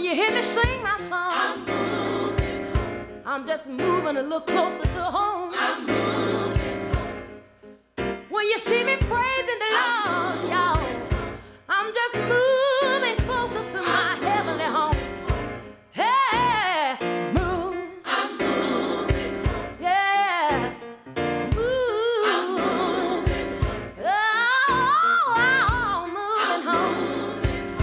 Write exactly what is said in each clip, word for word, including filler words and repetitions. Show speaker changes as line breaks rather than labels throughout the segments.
When you hear me sing my song, I'm moving home. I'm just moving a little closer to home. I'm moving home. When you see me praising the Lord, y'all, I'm just moving closer to my heavenly home. Hey, move. I'm moving home. Yeah. Move. I'm moving home. Oh, oh, moving home.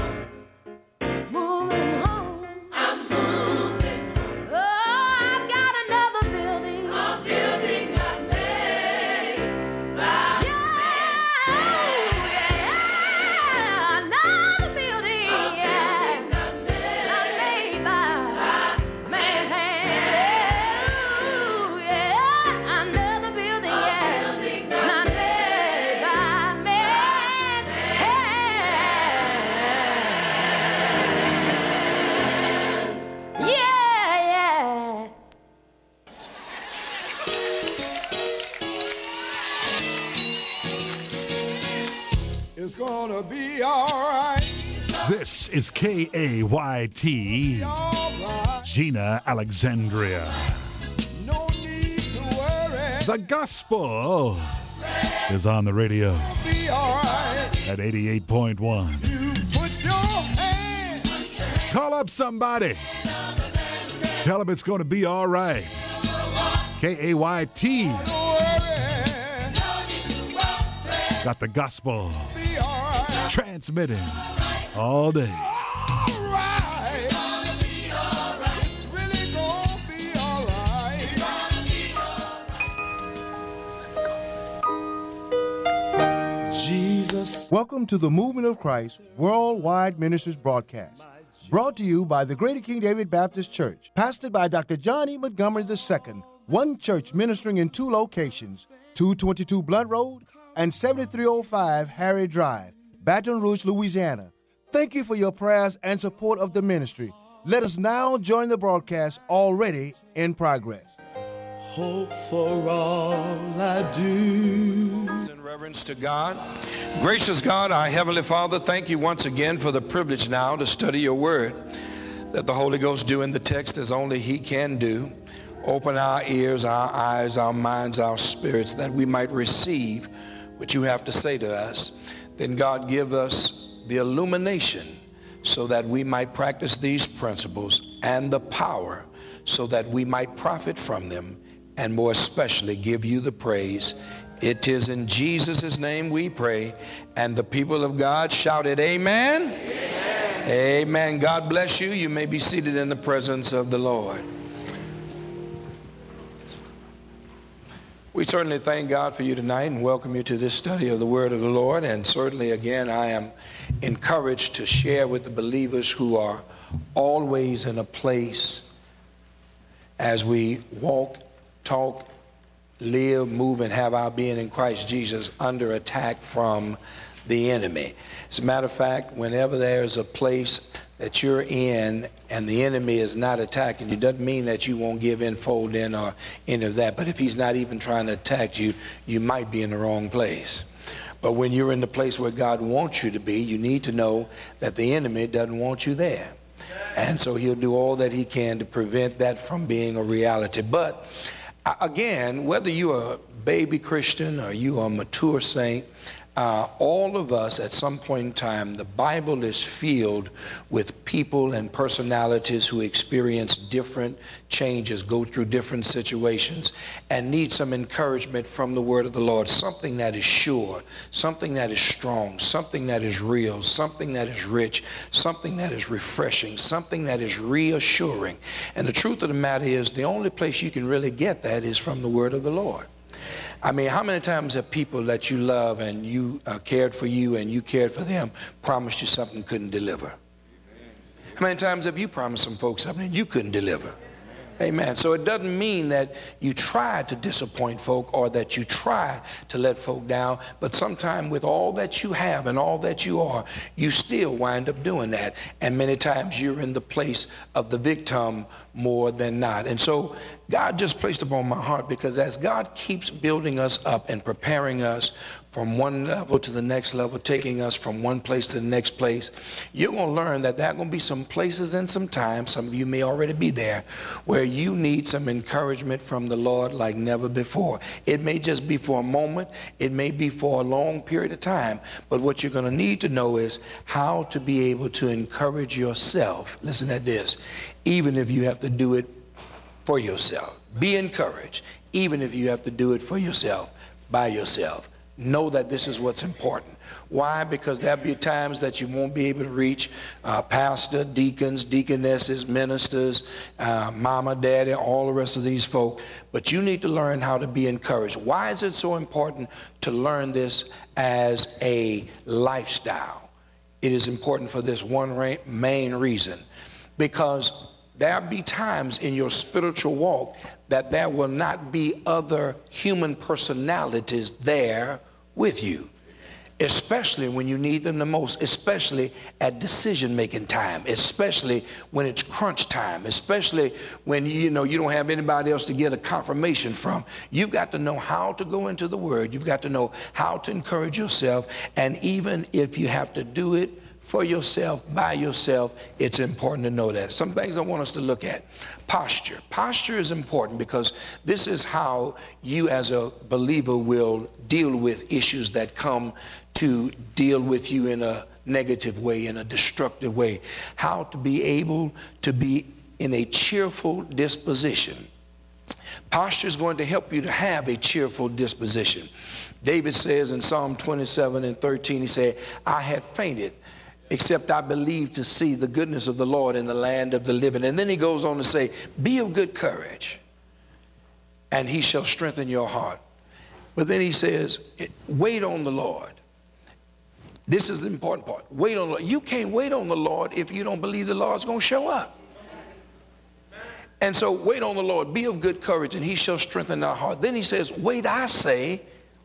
Moving home. I'm moving home. Oh, I've got another building. A building I made by yeah, yeah, another building. A yeah. building I made, I made by man's hand. Ooh, yeah, another building. A yeah, building not made by man's hand. Yeah, yeah.
It's gonna be all right.
This is K A Y T,
All right.
Gina Alexandria.
No need to worry.
The gospel is on the radio
Be all right.
at eighty-eight point one.
You put your hand.
Call up somebody. Tell them it's going to be all right. K A Y T
Don't worry.
got the gospel
Be all right.
transmitting all day.
All right. It's really gonna be all right. Jesus.
Welcome to the Movement of Christ Worldwide Ministries broadcast, brought to you by the Greater King David Baptist Church, pastored by Doctor John E. Montgomery the Second, one church ministering in two locations, two twenty-two Blunt Road and seventy-three oh five Harry Drive, Baton Rouge, Louisiana. Thank you for your prayers and support of the ministry. Let us now join the broadcast already in progress.
Hope for all I do.
In reverence to God. Gracious God, our Heavenly Father, thank you once again for the privilege now to study your word. Let the Holy Ghost do in the text as only he can do. Open our ears, our eyes, our minds, our spirits, that we might receive what you have to say to us. Then God, give us the illumination so that we might practice these principles, and the power so that we might profit from them, and more especially give you the praise. It is in Jesus' name we pray, and the people of God shouted amen. Amen. Amen. God bless you. You may be seated in the presence of the Lord. We certainly thank God for you tonight and welcome you to this study of the Word of the Lord. And certainly, again, I am encouraged to share with the believers who are always in a place as we walk, talk, live, move, and have our being in Christ Jesus under attack from the enemy. As a matter of fact, whenever there's a place that you're in and the enemy is not attacking you, doesn't mean that you won't give in, fold in, or any of that. But if he's not even trying to attack you, you might be in the wrong place. But when you're in the place where God wants you to be, you need to know that the enemy doesn't want you there. And so he'll do all that he can to prevent that from being a reality. But again, whether you're a baby Christian or you are a mature saint, Uh, all of us at some point in time, the Bible is filled with people and personalities who experience different changes, go through different situations, and need some encouragement from the word of the Lord, something that is sure, something that is strong, something that is real, something that is rich, something that is refreshing, something that is reassuring. And the truth of the matter is, the only place you can really get that is from the word of the Lord. I mean, how many times have people that you love and you uh, cared for you and you cared for them promised you something couldn't deliver? How many times have you promised some folks something and you couldn't deliver? Amen. So it doesn't mean that you try to disappoint folk or that you try to let folk down, but sometimes with all that you have and all that you are, you still wind up doing that. And many times you're in the place of the victim more than not. And so God just placed upon my heart, because as God keeps building us up and preparing us from one level to the next level, taking us from one place to the next place, you're going to learn that there are going to be some places and some times, some of you may already be there, where you need some encouragement from the Lord like never before. It may just be for a moment. It may be for a long period of time. But what you're going to need to know is how to be able to encourage yourself. Listen to this. Even if you have to do it for yourself. Be encouraged, even if you have to do it for yourself, by yourself. Know that this is what's important. Why? Because there'll be times that you won't be able to reach uh, pastor, deacons, deaconesses, ministers, uh, mama, daddy, all the rest of these folk. But you need to learn how to be encouraged. Why is it so important to learn this as a lifestyle? It is important for this one main reason. Because there'll be times in your spiritual walk that there will not be other human personalities there with you, especially when you need them the most, especially at decision-making time, especially when it's crunch time, especially when you know you don't have anybody else to get a confirmation from. You've got to know how to go into the Word. You've got to know how to encourage yourself, and even if you have to do it for yourself, by yourself, it's important to know that. Some things I want us to look at. Posture. Posture is important because this is how you as a believer will deal with issues that come to deal with you in a negative way, in a destructive way. How to be able to be in a cheerful disposition. Posture is going to help you to have a cheerful disposition. David says in Psalm twenty-seven and thirteen, he said, I had fainted, except I believe to see the goodness of the Lord in the land of the living. And then he goes on to say, be of good courage, and he shall strengthen your heart. But then he says, wait on the Lord. This is the important part. Wait on the Lord. You can't wait on the Lord if you don't believe the Lord's going to show up. And so wait on the Lord, be of good courage, and he shall strengthen our heart. Then he says, wait, I say,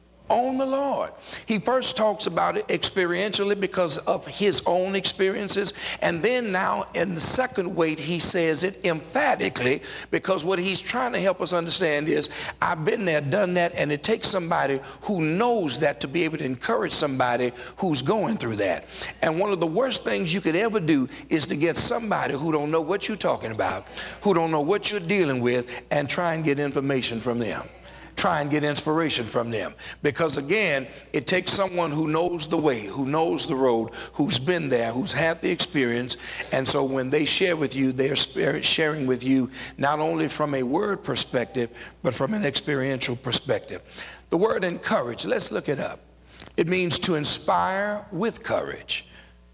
on the Lord. He first talks about it experientially because of his own experiences, and then now in the second wait he says it emphatically because what he's trying to help us understand is I've been there, done that, and it takes somebody who knows that to be able to encourage somebody who's going through that. And one of the worst things you could ever do is to get somebody who don't know what you're talking about, who don't know what you're dealing with, and try and get information from them. Try and get inspiration from them. Because again, it takes someone who knows the way, who knows the road, who's been there, who's had the experience. And so when they share with you, they're sharing with you not only from a word perspective, but from an experiential perspective. The word encourage, let's look it up. It means to inspire with courage,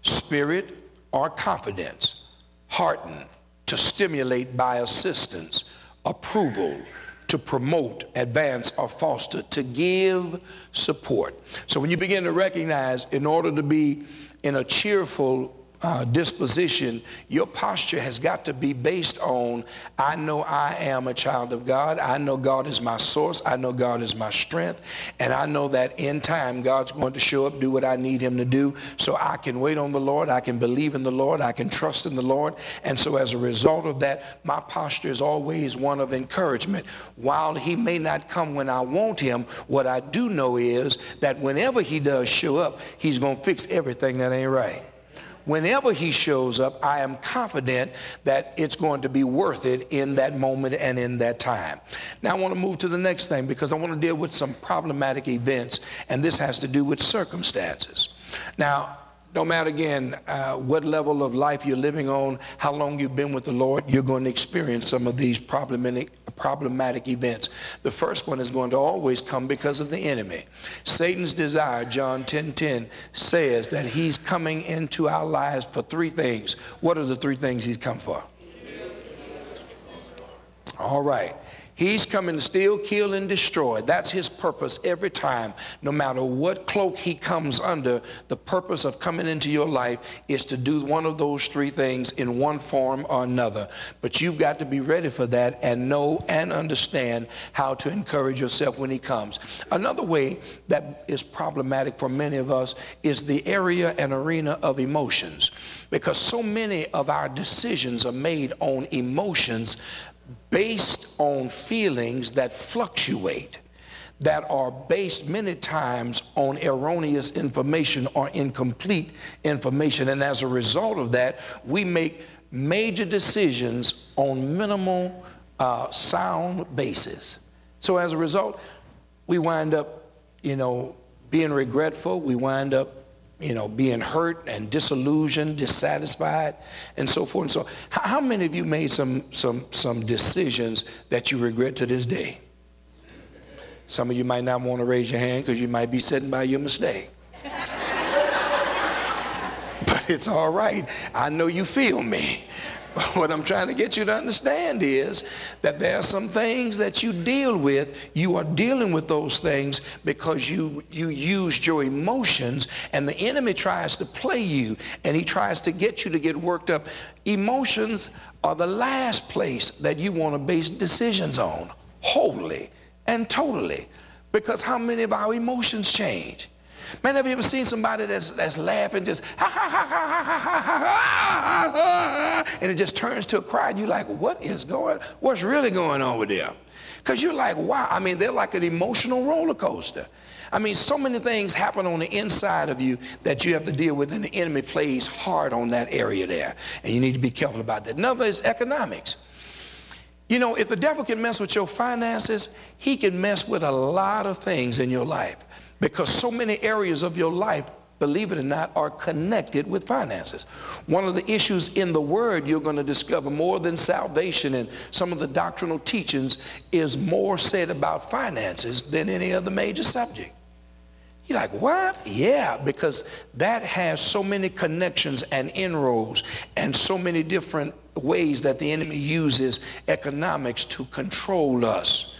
spirit or confidence, hearten, to stimulate by assistance, approval, to promote, advance, or foster, to give support. So when you begin to recognize, in order to be in a cheerful uh, disposition, your posture has got to be based on, I know I am a child of God. I know God is my source. I know God is my strength. And I know that in time, God's going to show up, do what I need him to do. So I can wait on the Lord. I can believe in the Lord. I can trust in the Lord. And so as a result of that, my posture is always one of encouragement. While he may not come when I want him, what I do know is that whenever he does show up, he's going to fix everything that ain't right. Whenever he shows up, I am confident that it's going to be worth it in that moment and in that time. Now I want to move to the next thing because I want to deal with some problematic events, and this has to do with circumstances. Now, no matter, again, uh, what level of life you're living on, how long you've been with the Lord, you're going to experience some of these problematic, problematic events. The first one is going to always come because of the enemy. Satan's desire, John ten ten, says that he's coming into our lives for three things. What are the three things he's come for? All right. He's coming to steal, kill, and destroy. That's his purpose every time. No matter what cloak he comes under, the purpose of coming into your life is to do one of those three things in one form or another. But you've got to be ready for that and know and understand how to encourage yourself when he comes. Another way that is problematic for many of us is the area and arena of emotions, because so many of our decisions are made on emotions based on feelings that fluctuate. that are based many times on erroneous information or incomplete information. And as a result of that, we make major decisions on minimal uh, sound basis. So as a result, we wind up, you know, being regretful. We wind up, you know, being hurt and disillusioned, dissatisfied, and so forth and so on. How, how many of you made some, some, some decisions that you regret to this day? Some of you might not want to raise your hand because you might be sitting by your mistake. But it's all right. I know you feel me. What I'm trying to get you to understand is that there are some things that you deal with. You are dealing with those things because you, you used your emotions, and the enemy tries to play you, and he tries to get you to get worked up. Emotions are the last place that you want to base decisions on, wholly and totally, because how many of our emotions change? Man, have you ever seen somebody that's, that's laughing just ha ha ha ha ha ha ha ha, and it just turns to a cry, and you're like, what is going, what's really going on with them? Because you're like, wow, I mean, they're like an emotional roller coaster. I mean, so many things happen on the inside of you that you have to deal with, and the enemy plays hard on that area there, and you need to be careful about that. Another is economics. You know, if the devil can mess with your finances, he can mess with a lot of things in your life, because so many areas of your life, believe it or not, are connected with finances. One of the issues in the Word you're going to discover, more than salvation and some of the doctrinal teachings, is more said about finances than any other major subject. You're like, what? Yeah, because that has so many connections and inroads and so many different ways that the enemy uses economics to control us,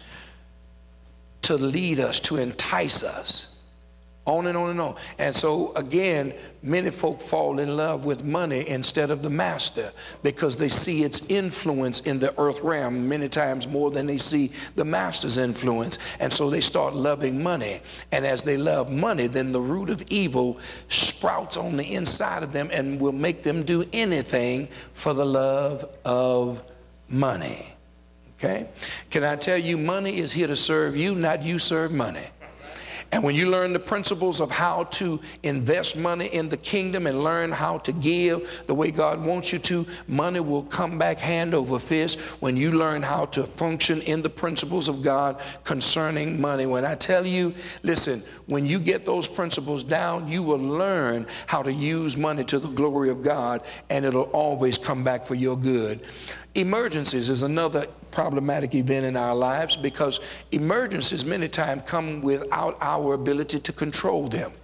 to lead us, to entice us. On and on and on. And so again, many folk fall in love with money instead of the master, because they see its influence in the earth realm many times more than they see the master's influence. And so they start loving money. And as they love money, then the root of evil sprouts on the inside of them and will make them do anything for the love of money. Okay? Can I tell you, money is here to serve you, not you serve money. And when you learn the principles of how to invest money in the kingdom and learn how to give the way God wants you to, money will come back hand over fist when you learn how to function in the principles of God concerning money. When I tell you, listen, when you get those principles down, you will learn how to use money to the glory of God, and it'll always come back for your good. Emergencies is another problematic event in our lives, because emergencies many times come without our ability to control them.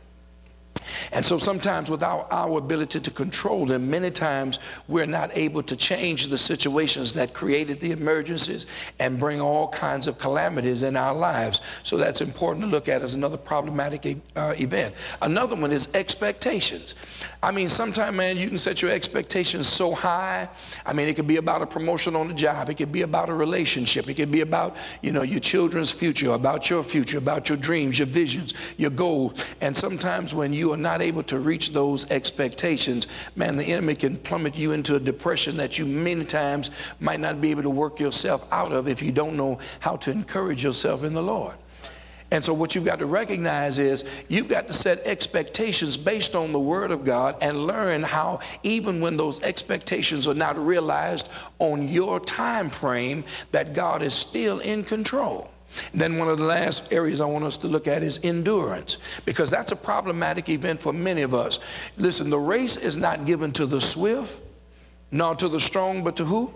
And so sometimes without our ability to control them, many times we're not able to change the situations that created the emergencies and bring all kinds of calamities in our lives. So that's important to look at as another problematic uh, event. Another one is expectations. I mean, sometimes, man, you can set your expectations so high. I mean, it could be about a promotion on the job. It could be about a relationship. It could be about, you know, your children's future, about your future, about your dreams, your visions, your goals. And sometimes when you are not able to reach those expectations, man, the enemy can plummet you into a depression that you many times might not be able to work yourself out of if you don't know how to encourage yourself in the Lord. And so what you've got to recognize is you've got to set expectations based on the Word of God and learn how, even when those expectations are not realized on your time frame, that God is still in control. Then one of the last areas I want us to look at is endurance, because that's a problematic event for many of us. Listen, the race is not given to the swift, nor to the strong, but to who?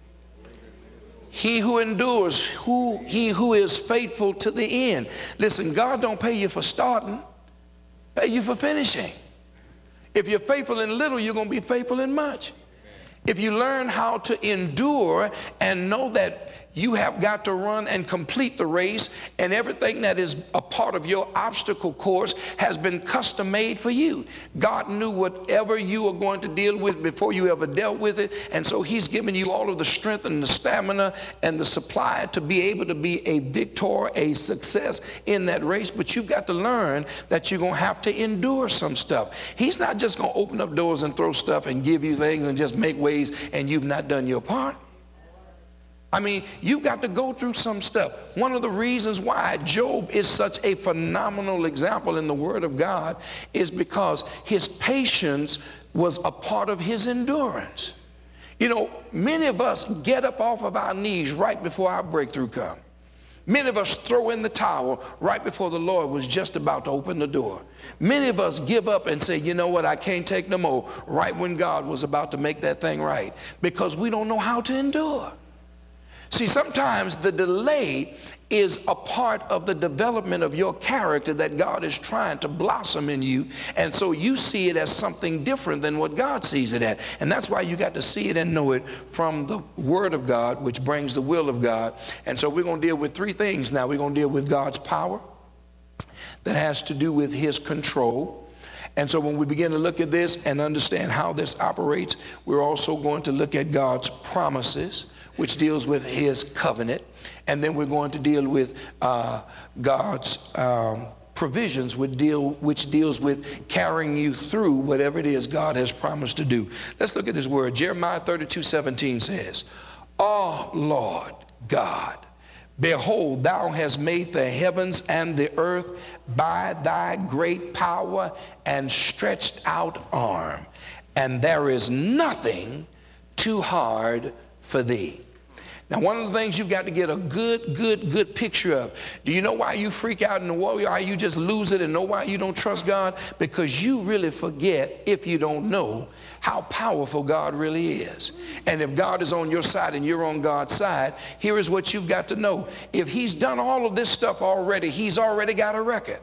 He who endures, who he who is faithful to the end. Listen, God don't pay you for starting, pay you for finishing. If you're faithful in little, you're going to be faithful in much. If you learn how to endure and know that you have got to run and complete the race, and everything that is a part of your obstacle course has been custom made for you. God knew whatever you are going to deal with before you ever dealt with it, and so he's given you all of the strength and the stamina and the supply to be able to be a victor, a success in that race. But you've got to learn that you're going to have to endure some stuff. He's not just going to open up doors and throw stuff and give you things and just make ways and you've not done your part. I mean, you've got to go through some stuff. One of the reasons why Job is such a phenomenal example in the Word of God is because his patience was a part of his endurance. You know, many of us get up off of our knees right before our breakthrough comes. Many of us throw in the towel right before the Lord was just about to open the door. Many of us give up and say, you know what, I can't take no more, right when God was about to make that thing right, because we don't know how to endure. See, sometimes the delay is a part of the development of your character that God is trying to blossom in you, and so you see it as something different than what God sees it at. And that's why you got to see it and know it from the Word of God, which brings the will of God. And so we're going to deal with three things now. We're going to deal with God's power that has to do with his control. And so when we begin to look at this and understand how this operates, we're also going to look at God's promises, which deals with his covenant. And then we're going to deal with uh, God's um, provisions, which, deal, which deals with carrying you through whatever it is God has promised to do. Let's look at this word. Jeremiah thirty-two seventeen says, "Oh, Lord God, behold, thou hast made the heavens and the earth by thy great power and stretched out arm, and there is nothing too hard for thee." Now, one of the things you've got to get a good, good, good picture of. Do you know why you freak out in the war? Why you just lose it and know why you don't trust God? Because you really forget, if you don't know, how powerful God really is. And if God is on your side and you're on God's side, here is what you've got to know. If he's done all of this stuff already, he's already got a record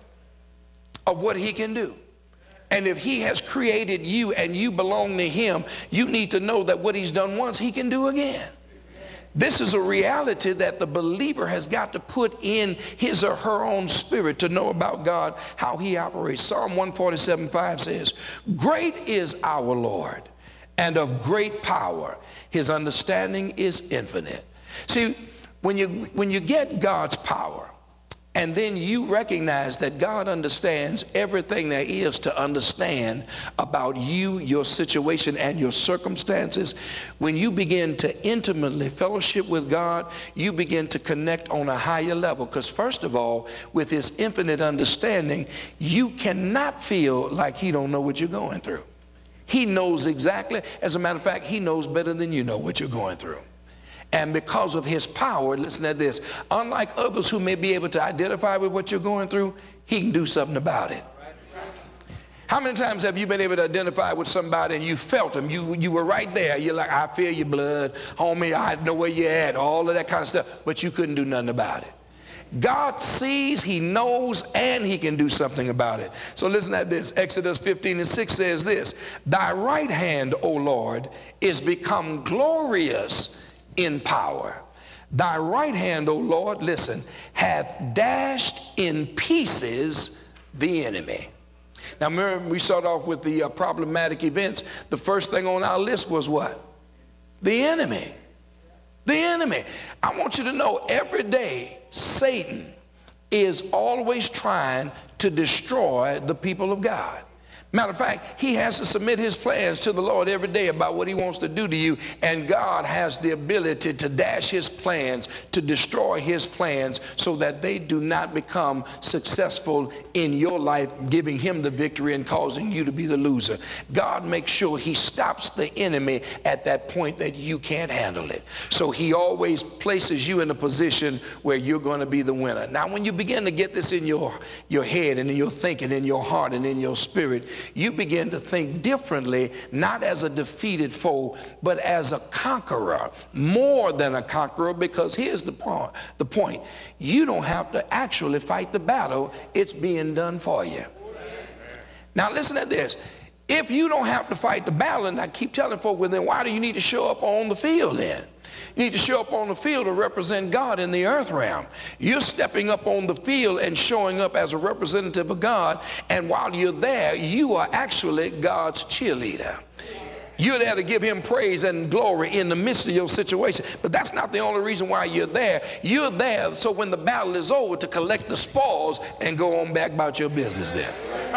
of what he can do. And if he has created you and you belong to him, you need to know that what he's done once, he can do again. This is a reality that the believer has got to put in his or her own spirit to know about God, how he operates. Psalm one forty-seven five says, "Great is our Lord, and of great power. His understanding is infinite." See, when you, when you get God's power, and then you recognize that God understands everything there is to understand about you, your situation, and your circumstances. When you begin to intimately fellowship with God, you begin to connect on a higher level. Because first of all, with his infinite understanding, you cannot feel like he don't know what you're going through. He knows exactly. As a matter of fact, he knows better than you know what you're going through. And because of his power, listen to this, unlike others who may be able to identify with what you're going through, he can do something about it. How many times have you been able to identify with somebody and you felt them? You, you were right there. You're like, I feel your blood, homie, I know where you're at, all of that kind of stuff, but you couldn't do nothing about it. God sees, he knows, and he can do something about it. So listen to this. Exodus fifteen and six says this, "Thy right hand, O Lord, is become glorious in power. Thy right hand, O Lord," listen, "hath dashed in pieces the enemy." Now remember, we start off with the uh, problematic events. The first thing on our list was what? The enemy. The enemy. I want you to know every day Satan is always trying to destroy the people of God. Matter of fact, he has to submit his plans to the Lord every day about what he wants to do to you, and God has the ability to dash his plans, to destroy his plans so that they do not become successful in your life, giving him the victory and causing you to be the loser. God makes sure he stops the enemy at that point that you can't handle it. So he always places you in a position where you're going to be the winner. Now, when you begin to get this in your, your head and in your thinking, in your heart and in your spirit, you begin to think differently, not as a defeated foe, but as a conqueror, more than a conqueror, because here's the point, the point. You don't have to actually fight the battle. It's being done for you. Now listen to this. If you don't have to fight the battle, and I keep telling folks, well, then why do you need to show up on the field then? You need to show up on the field to represent God in the earth realm. You're stepping up on the field and showing up as a representative of God, and while you're there, you are actually God's cheerleader. You're there to give him praise and glory in the midst of your situation. But that's not the only reason why you're there. You're there so when the battle is over to collect the spoils and go on back about your business then.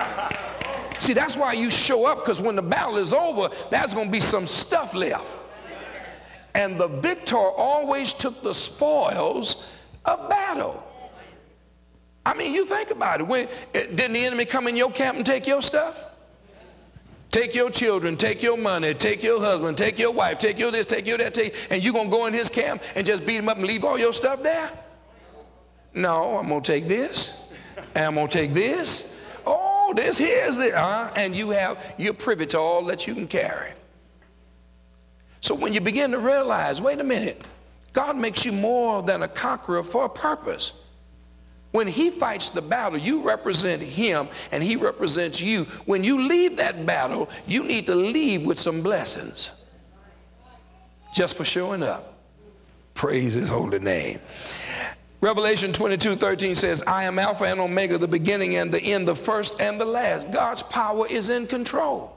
See, that's why you show up, because when the battle is over, there's going to be some stuff left. And the victor always took the spoils of battle. I mean, you think about it. When, didn't the enemy come in your camp and take your stuff? Take your children, take your money, take your husband, take your wife, take your this, take your that, take, and you going to go in his camp and just beat him up and leave all your stuff there? No, I'm going to take this, and I'm going to take this. Oh, this here's this. Uh, and you have, you're privy to all that you can carry. So when you begin to realize, wait a minute, God makes you more than a conqueror for a purpose. When he fights the battle, you represent him and he represents you. When you leave that battle, you need to leave with some blessings just for showing up. Praise his holy name. Revelation twenty-two thirteen says, I am Alpha and Omega, the beginning and the end, the first and the last. God's power is in control.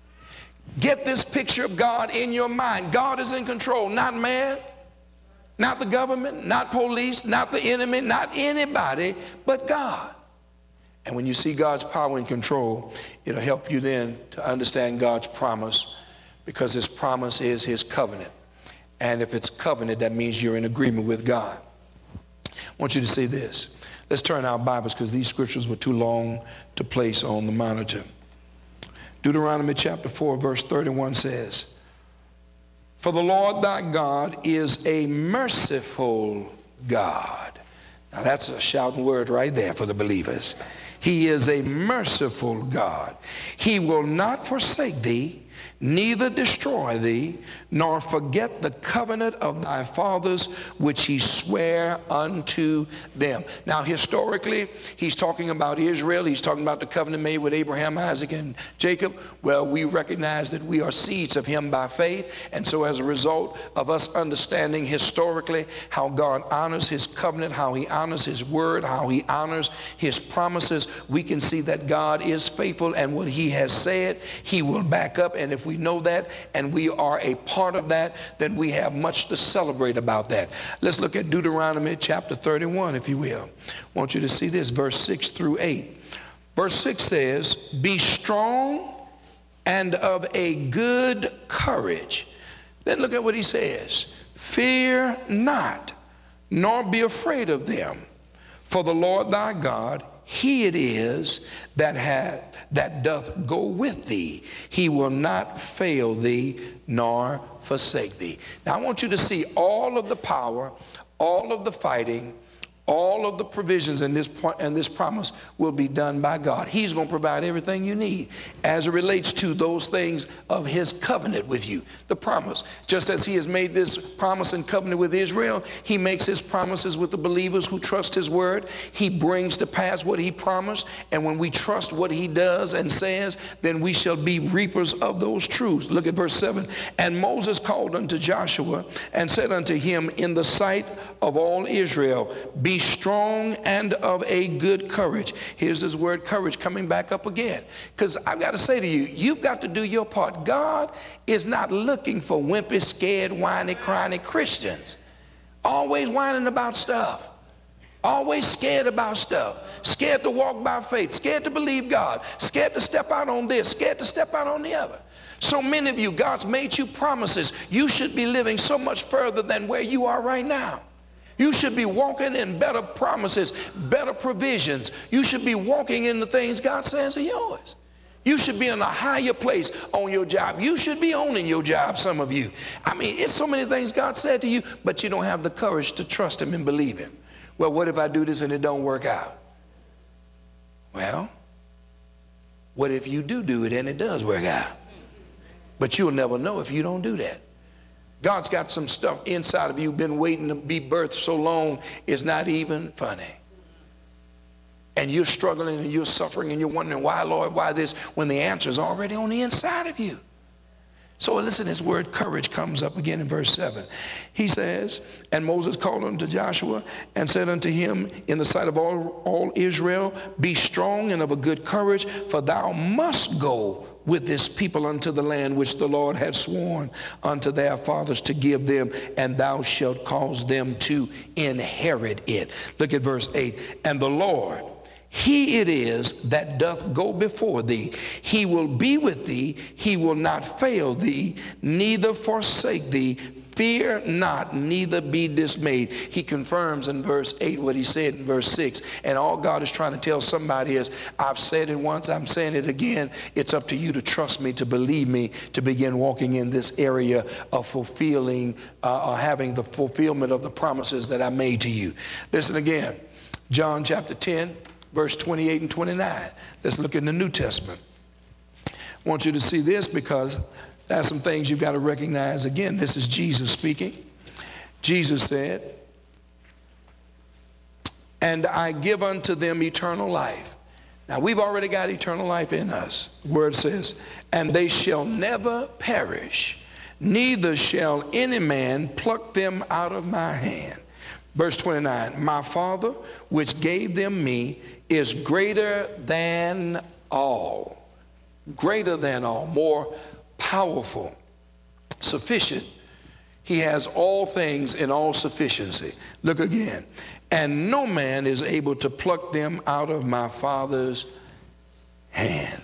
Get this picture of God in your mind. God is in control, not man. Not the government, not police, not the enemy, not anybody, but God. And when you see God's power and control, it'll help you then to understand God's promise, because his promise is his covenant. And if it's covenant, that means you're in agreement with God. I want you to see this. Let's turn our Bibles, because these scriptures were too long to place on the monitor. Deuteronomy chapter four, verse thirty-one says, for the Lord thy God is a merciful God. Now that's a shouting word right there for the believers. He is a merciful God. He will not forsake thee, neither destroy thee, nor forget the covenant of thy fathers, which he sware unto them. Now, historically, he's talking about Israel. He's talking about the covenant made with Abraham, Isaac, and Jacob. Well, we recognize that we are seeds of him by faith. And so as a result of us understanding historically how God honors his covenant, how he honors his word, how he honors his promises, we can see that God is faithful, and what he has said, he will back up. And if we know that and we are a part of that, then we have much to celebrate about that. Let's look at Deuteronomy chapter thirty-one, if you will. I want you to see this, verse six through eight. Verse six says, be strong and of a good courage. Then look at what he says. Fear not, nor be afraid of them. For the Lord thy God, he it is that hath, that doth go with thee. He will not fail thee, nor forsake thee. Now I want you to see all of the power, all of the fighting, all of the provisions in this point and this promise will be done by God. He's going to provide everything you need as it relates to those things of his covenant with you, the promise. Just as he has made this promise and covenant with Israel, he makes his promises with the believers who trust his word. He brings to pass what he promised, and when we trust what he does and says, then we shall be reapers of those truths. Look at verse seven. And Moses called unto Joshua and said unto him in the sight of all Israel, be strong and of a good courage. Here's this word courage coming back up again. Because I've got to say to you, you've got to do your part. God is not looking for wimpy, scared, whiny, crying Christians. Always whining about stuff. Always scared about stuff. Scared to walk by faith. Scared to believe God. Scared to step out on this. Scared to step out on the other. So many of you, God's made you promises. You should be living so much further than where you are right now. You should be walking in better promises, better provisions. You should be walking in the things God says are yours. You should be in a higher place on your job. You should be owning your job, some of you. I mean, it's so many things God said to you, but you don't have the courage to trust him and believe him. Well, what if I do this and it don't work out? Well, what if you do do it and it does work out? But you'll never know if you don't do that. God's got some stuff inside of you, been waiting to be birthed so long, it's not even funny. And you're struggling and you're suffering and you're wondering, why, Lord, why this, when the answer is already on the inside of you. So listen, this word courage comes up again in verse seven. He says, and Moses called unto Joshua and said unto him in the sight of all, all Israel, be strong and of a good courage, for thou must go with this people unto the land which the Lord had sworn unto their fathers to give them, and thou shalt cause them to inherit it. Look at verse eight. And the Lord, he it is that doth go before thee. He will be with thee. He will not fail thee, neither forsake thee. Fear not, neither be dismayed. He confirms in verse eight what he said in verse six. And all God is trying to tell somebody is, I've said it once, I'm saying it again. It's up to you to trust me, to believe me, to begin walking in this area of fulfilling, uh, or having the fulfillment of the promises that I made to you. Listen again, John chapter ten, verse twenty-eight and twenty-nine. Let's look in the New Testament. I want you to see this because there's some things you've got to recognize. Again, this is Jesus speaking. Jesus said, and I give unto them eternal life. Now, we've already got eternal life in us. The word says, and they shall never perish, neither shall any man pluck them out of my hand. Verse twenty-nine, my Father, which gave them me, is greater than all. Greater than all, more powerful, sufficient. He has all things in all sufficiency. Look again. And no man is able to pluck them out of my Father's hand.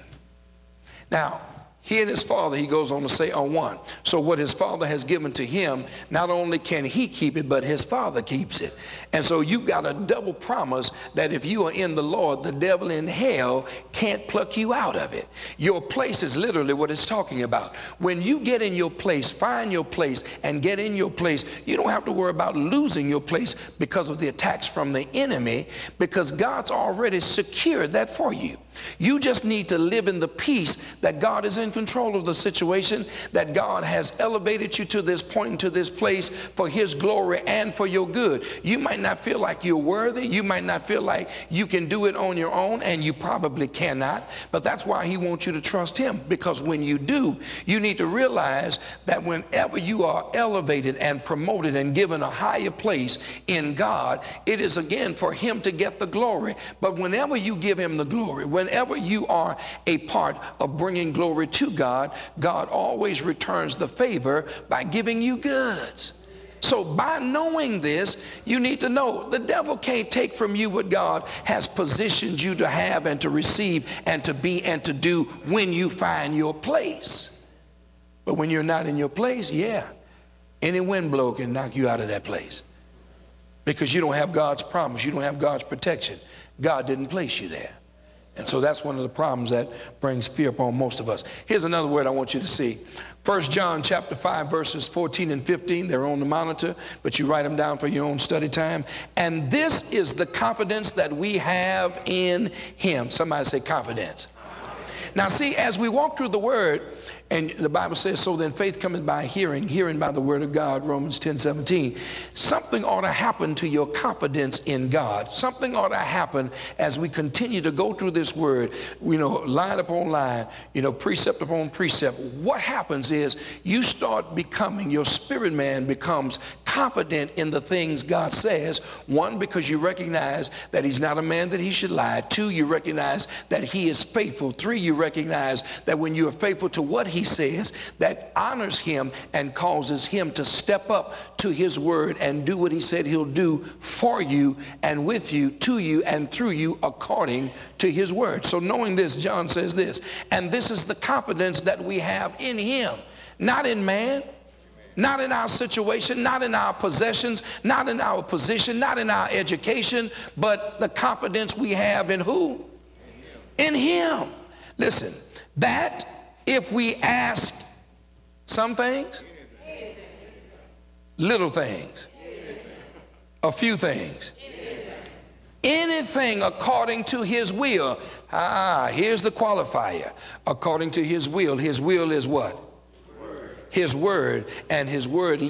Now, he and his Father, he goes on to say, are one. So what his Father has given to him, not only can he keep it, but his Father keeps it. And so you've got a double promise that if you are in the Lord, the devil in hell can't pluck you out of it. Your place is literally what it's talking about. When you get in your place, find your place, and get in your place, you don't have to worry about losing your place because of the attacks from the enemy, because God's already secured that for you. You just need to live in the peace that God is in control of the situation, that God has elevated you to this point and to this place for his glory and for your good. You might not feel like you're worthy. You might not feel like you can do it on your own, and you probably cannot. But that's why he wants you to trust him, because when you do, you need to realize that whenever you are elevated and promoted and given a higher place in God, it is again for him to get the glory. But whenever you give him the glory, whenever you are a part of bringing glory to God, God always returns the favor by giving you goods. So by knowing this, you need to know the devil can't take from you what God has positioned you to have and to receive and to be and to do when you find your place. But when you're not in your place, yeah, any wind blow can knock you out of that place, because you don't have God's promise. You don't have God's protection. God didn't place you there. And so that's one of the problems that brings fear upon most of us. Here's another word I want you to see. First John chapter five, verses fourteen and fifteen. They're on the monitor, but you write them down for your own study time. And this is the confidence that we have in him. Somebody say confidence. Now see, as we walk through the word, and the Bible says, so then faith cometh by hearing, hearing by the word of God, Romans ten seventeen. Something ought to happen to your confidence in God. Something ought to happen as we continue to go through this word, you know, line upon line, you know, precept upon precept. What happens is you start becoming, your spirit man becomes confident in the things God says. One, because you recognize that he's not a man that he should lie. Two, you recognize that he is faithful. Three, you recognize that when you are faithful to what he says, that honors him and causes him to step up to his word and do what he said he'll do for you and with you, to you and through you, according to his word. So knowing this, John says this, and this is the confidence that we have in him, not in man, not in our situation, not in our possessions, not in our position, not in our education, but the confidence we have in who? In him. Listen, that if we ask some things, little things, a few things, anything according to his will. Ah, here's the qualifier. According to his will. His will is what? His word. And his word